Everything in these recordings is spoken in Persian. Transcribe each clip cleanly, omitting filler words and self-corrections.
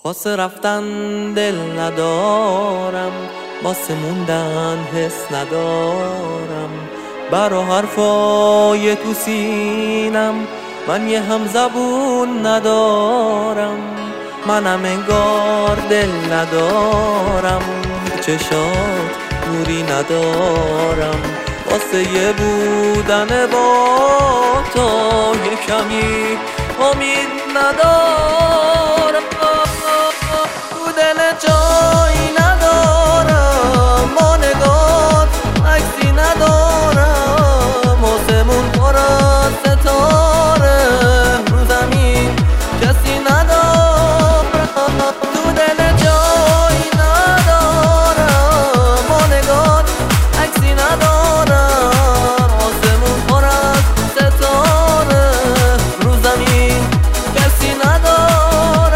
واسه رفتن دل ندارم، واسه موندن حس ندارم. برا حرفای تو سینم من یه همزبون ندارم. منم انگار دل ندارم، چشات نوری ندارم. واسه یه بودن با تو یه کمی امید ندارم. تو دل جایی ندارم، با نگات عکسی ندارم. آسمون پر از ستاره، رو زمین کسی ندارم. تو دل جایی ندارم، با نگات عکسی ندارم. آسمون پر از ستاره، رو زمین کسی ندارم.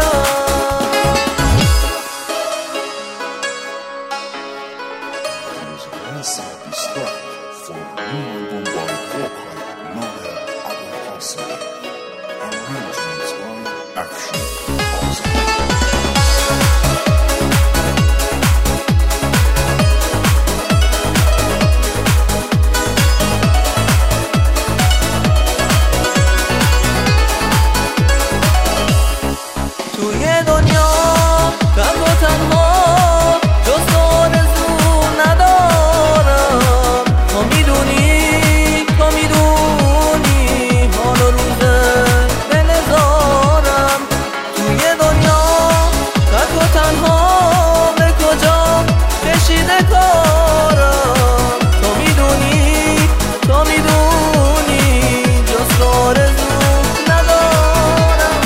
توی دنیا غم و تنها جز آرزو ندارم. تو میدونی حال و روز به نزارم. توی دنیا غم و تنها به کجا کشیده کارم. تو میدونی جز آرزو ندارم.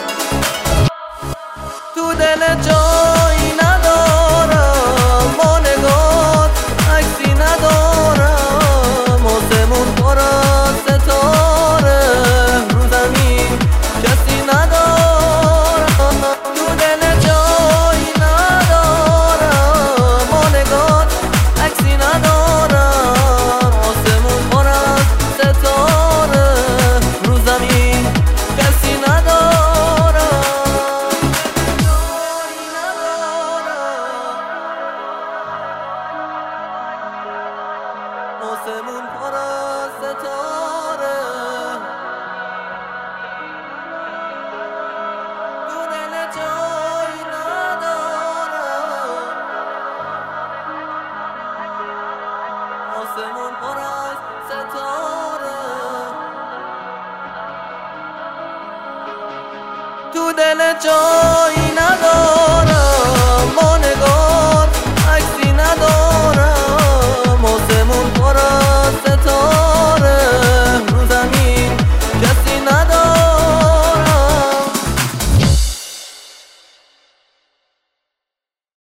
تو دل جایی ندارم، با نگات عکسی ندارم. آسمون پر از ستاره، رو زمین کسی ندارم. تو دل جایی ندارم، با نگات عکسی ندارم. آسمون پر از ستاره، رو زمین کسی ندارم. آسمون پر از ستاره، تو دل جایی ندارم. آسمون پر از ستاره، تو دل جایی ندارم.